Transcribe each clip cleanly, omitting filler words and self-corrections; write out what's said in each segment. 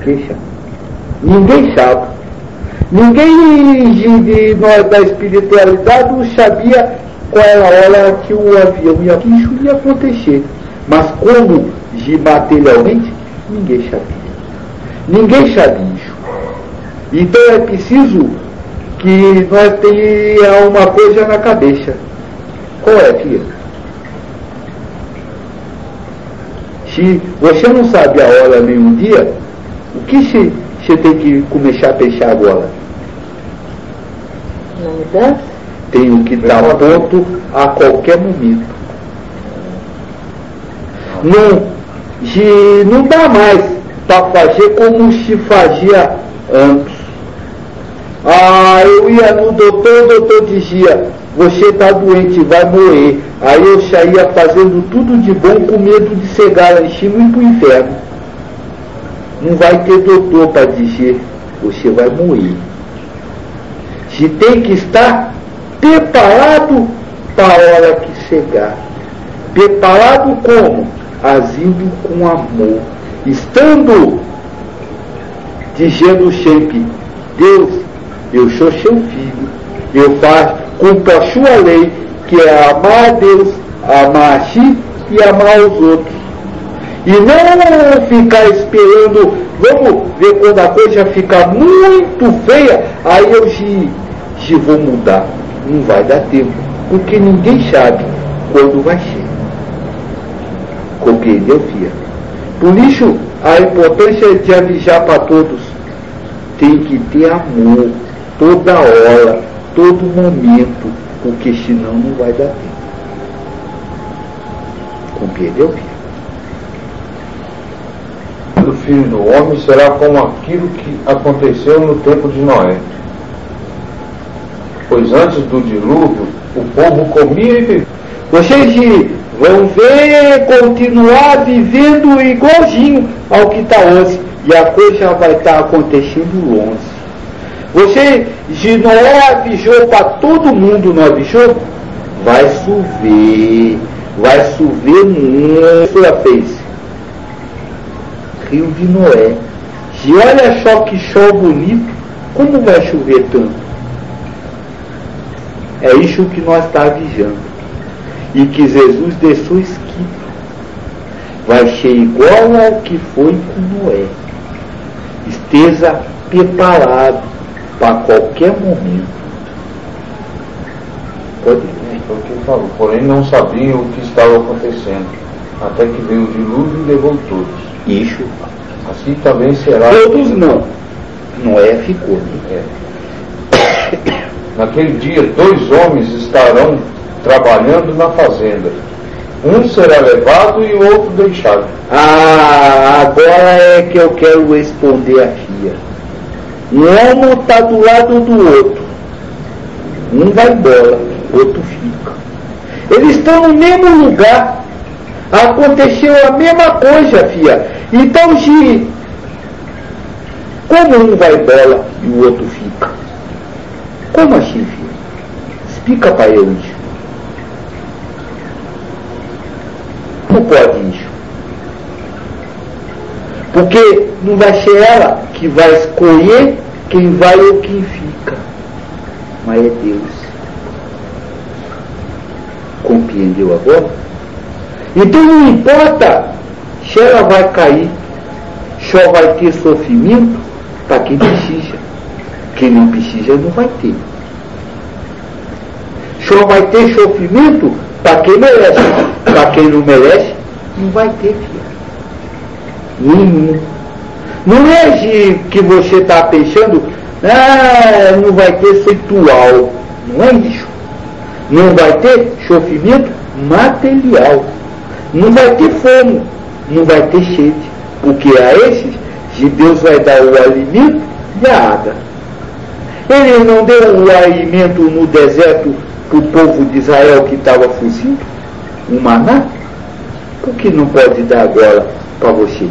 Ninguém sabe. Ninguém sabe. Ninguém de nós da espiritualidade sabia qual era a hora que o avião ia, que isso ia acontecer. Mas como materialmente, ninguém sabia. Ninguém sabe isso. Então é preciso que nós tenhamos uma coisa na cabeça. Qual é, filha? Se você não sabe a hora nem um dia, o que você tem que começar a pensar agora? Na mudança? Tenho que dar ponto a qualquer momento. Não dá mais para fazer como se fazia antes. Eu ia no doutor, o doutor dizia, você está doente, vai morrer. Aí eu saía fazendo tudo de bom com medo de chegar lá em cima e ir para o inferno. Não vai ter doutor para dizer, você vai morrer. Você tem que estar preparado para a hora que chegar. Preparado como? Agindo com amor. Estando dizendo sempre, Deus, eu sou seu filho, eu faço, cumpro a sua lei, que é amar a Deus, amar a si e amar os outros. E não ficar esperando, vamos ver quando a coisa ficar muito feia, aí eu vou mudar. Não vai dar tempo, porque ninguém sabe quando vai ser. Compreendeu, filha? Por isso, a importância de avisar para todos, tem que ter amor, toda hora, todo momento, porque senão não vai dar tempo. Compreendeu, filho? O filho do homem será como aquilo que aconteceu no tempo de Noé. Pois antes do dilúvio, o povo comia e bebia. Vocês vão ver, continuar vivendo igualzinho ao que está hoje, e a coisa vai estar acontecendo longe. Você, se Noé avisou para todo mundo, não avisou? Vai chover muito. Ela fez Rio de Noé. Se olha só que sol bonito, como vai chover tanto? É isso que nós estamos avisando. E que Jesus deixou escrito. Vai ser igual ao que foi com Noé. Esteja preparado para qualquer momento. Pode ir. Foi o que ele falou. Porém não sabiam o que estava acontecendo, até que veio o dilúvio e levou todos. Isso. Assim também será. Todos não. Noé ficou. Naquele dia 2 homens estarão trabalhando na fazenda. Um será levado e o outro deixado. Agora é que eu quero responder a filha. Um homem está do lado do outro. Um vai embora, o outro fica. Eles estão no mesmo lugar. Aconteceu a mesma coisa, filha. Então, como um vai embora e o outro fica? Como assim, filha? Explica para eu isso. Não pode isso. Porque não vai ser ela que vai escolher quem vai ou quem fica. Mas é Deus. Compreendeu agora? Então não importa se ela vai cair, só vai ter sofrimento para quem precisa. Quem não precisa não vai ter. Só vai ter sofrimento para quem merece. Para quem não merece, não vai ter, filha. Nenhum. Não é que você está pensando, não vai ter ritual. Não é isso. Não vai ter sofrimento material. Não vai ter fome. Não vai ter sede. Porque a esses, de Deus vai dar o alimento e a água. Ele não deu o alimento no deserto para o povo de Israel que estava fugindo? O maná? Por que não pode dar agora para vocês?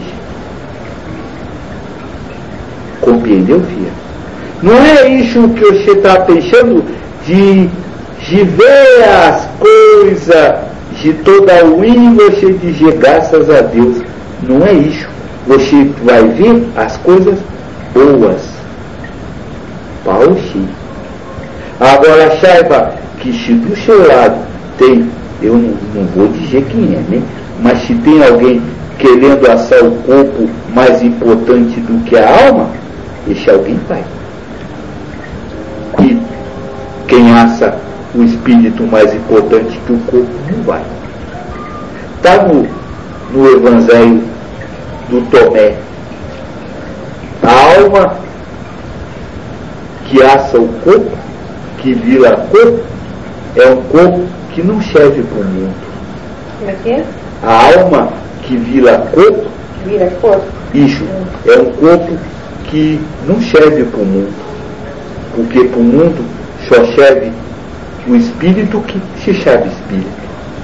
Compreendeu, filha? Não é isso que você está pensando de ver as coisas de toda ruim e você dizer graças a Deus. Não é isso. você vai ver as coisas boas. Pauxi. Agora saiba que se do seu lado tem, eu não vou dizer quem é, né? Mas se tem alguém querendo assar o corpo mais importante do que a alma, esse alguém vai. E quem assa o espírito mais importante que o corpo não vai. Está no Evangelho do Tomé. A alma que assa o corpo, que vira corpo, é um corpo que não serve para o mundo. Como é que é? A alma que vira corpo, isso, é um corpo que não serve para o mundo. Porque para o mundo só serve o espírito que se chama espírito.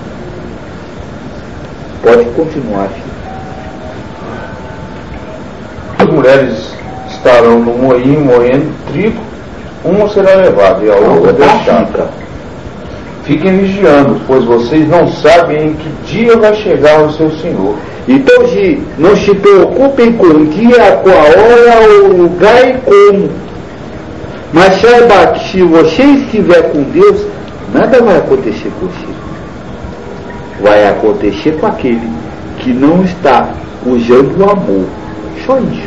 Pode continuar, filho. As mulheres estarão no moinho moendo trigo, uma será levada e a outra deixada. Fiquem vigiando, pois vocês não sabem em que dia vai chegar o seu Senhor. Então, não se preocupem com o dia, com a hora, o lugar e como. Mas saiba que se você estiver com Deus, nada vai acontecer com você. Vai acontecer com aquele que não está usando o amor. Só isso.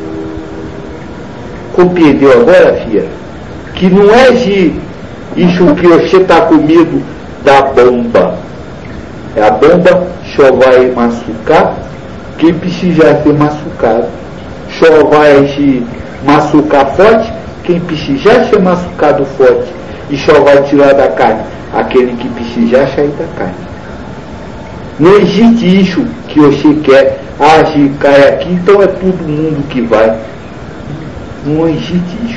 Compreendeu agora, filha? Que não é isso que você está com medo da bomba. A bomba só vai machucar quem precisar ser machucado. Só vai se machucar forte quem precisar ser machucado forte. E só vai tirar da carne aquele que precisar sair da carne. Não existe isso que você quer. Se cai aqui, então é todo mundo que vai. Não existe isso.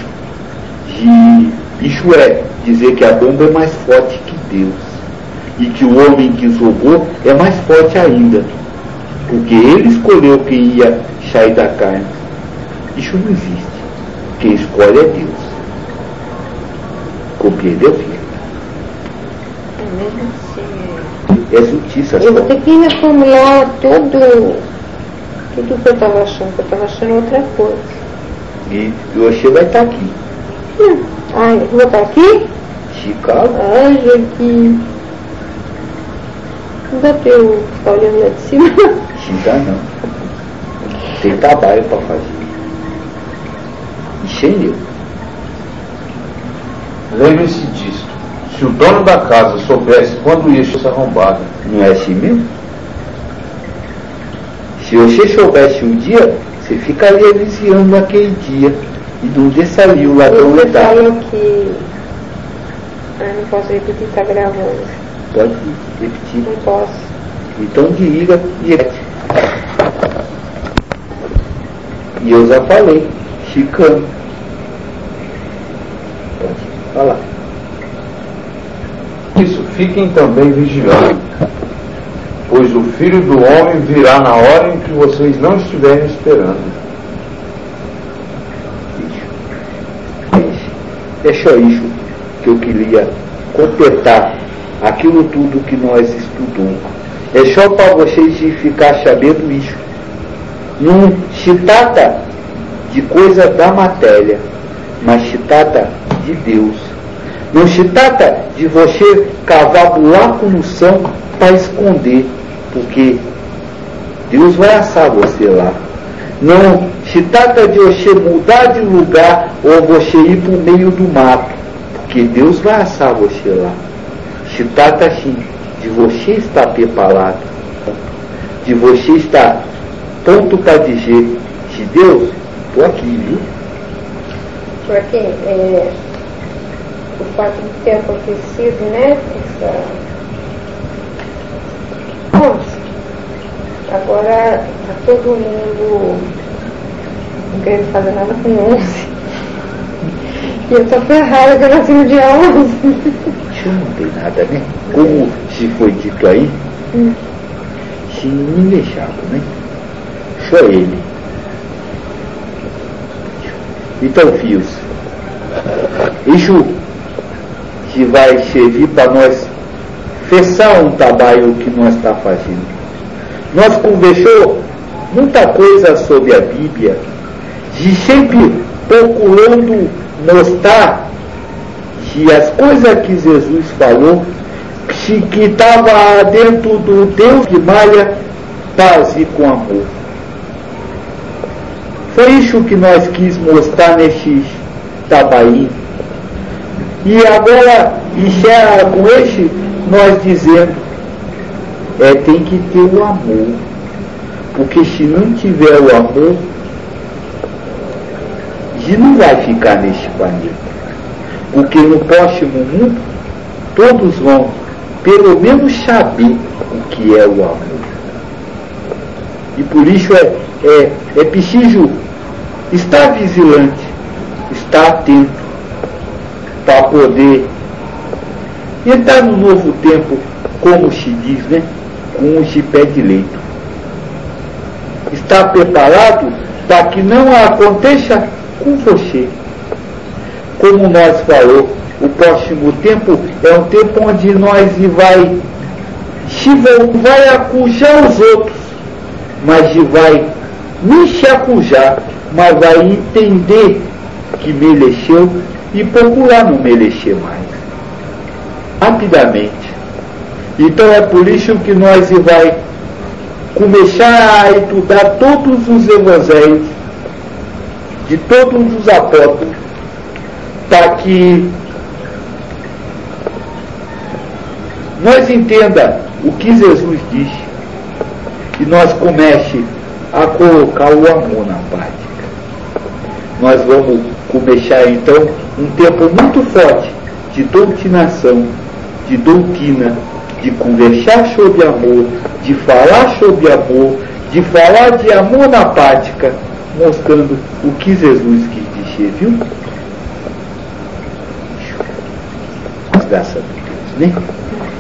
Isso é dizer que a bomba é mais forte que Deus. E que o homem que jogou é mais forte ainda. Porque ele escolheu quem ia sair da carne. Isso não existe. Quem escolhe é Deus. Compreendeu, filho? É justiça. Eu vou ter que reformular tudo que eu estava achando. Eu estava achando outra coisa. E você vai estar aqui. Eu vou estar aqui? Chicago? Joaquim. Não dá pra eu ficar olhando lá de cima? Xingar não. Tem trabalho para fazer. E sem eu. Lembre-se disso. Se o dono da casa soubesse quando ia ser arrombado. Não é assim mesmo? Se você soubesse um dia, você ficaria vigiando naquele dia e não deixaria o ladrão entrar. Você falou que... não posso repetir, está gravando. Pode repetir. Não posso. Então desliga e repete. E eu já falei, chicano. Pode falar. Isso, fiquem também vigiando, pois o Filho do Homem virá na hora em que vocês não estiverem esperando. É só isso que eu queria completar aquilo tudo que nós estudamos. É só para vocês ficar sabendo isso. Não se trata de coisa da matéria, mas se trata de Deus. Não se trata de você cavar buraco no chão para esconder, porque Deus vai assar você lá. Não se trata de você mudar de lugar ou você ir para o meio do mato, porque Deus vai assar você lá. Se trata assim de você estar preparado, de você estar pronto para dizer: se Deus, estou aqui, viu? Joaquim, o fato de ter acontecido, né? Agora está todo mundo não querendo fazer nada com 11. E eu estou ferrada que eu nasci no dia 11. Isso não tem nada, né? Como se foi dito aí, se ninguém deixava, né? Só ele. Então, filhos, isso que vai servir para nós fechar um trabalho que nós está fazendo. Nós conversamos muita coisa sobre a Bíblia, de sempre procurando mostrar que as coisas que Jesus falou, que estava dentro do Deus de Maia, paz e com amor. Foi isso que nós quis mostrar neste Tabaí. E agora encerra com este, nós dizendo, tem que ter o amor. Porque se não tiver o amor, a gente não vai ficar neste planeta. Porque no próximo mundo, todos vão, pelo menos, saber o que é o amor. E por isso é preciso estar vigilante, estar atento, para poder entrar no novo tempo, como se diz, né? Com os de pé direito. Estar preparado para que não aconteça com você. Como nós falou, o próximo tempo é um tempo onde nós vai acujar os outros, mas vai nem se acujar, mas vai entender que mereceu e procurar não merecer mais. Rapidamente. Então é por isso que nós vai começar a estudar todos os evangelhos de todos os apóstolos, para que nós entenda o que Jesus disse e nós comece a colocar o amor na prática. Nós vamos começar então um tempo muito forte de doutrinação, de doutrina, de conversar sobre amor, de falar sobre amor, de falar de amor na prática, mostrando o que Jesus quis dizer, viu? Graças a Deus, né?